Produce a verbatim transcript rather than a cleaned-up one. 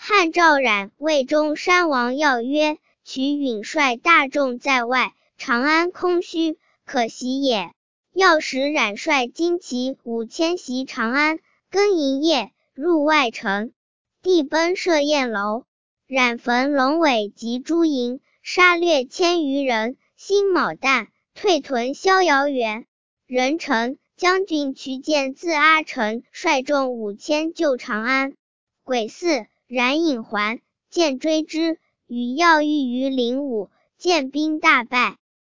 汉赵冉魏中山王要曰：取允率大众在外，长安空虚，可惜也。要使冉率精骑五千袭长安，更营业，入外城。帝奔设宴楼，冉焚龙尾及诸营，杀掠千余人。辛卯旦，退屯逍遥园。壬辰，将军瞿建自阿城率众五千救长安。癸巳，冉引还，见追之，与要遇于灵武，见兵大败。